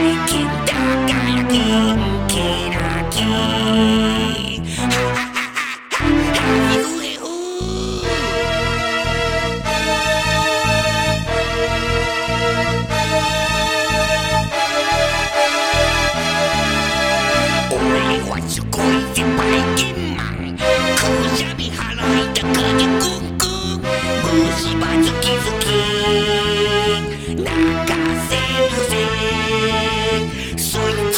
金だから元気な気俺はすごいぜバイキンマンくしゃみ払いだからくんくん虫歯好き好き泣かせるぜそいつ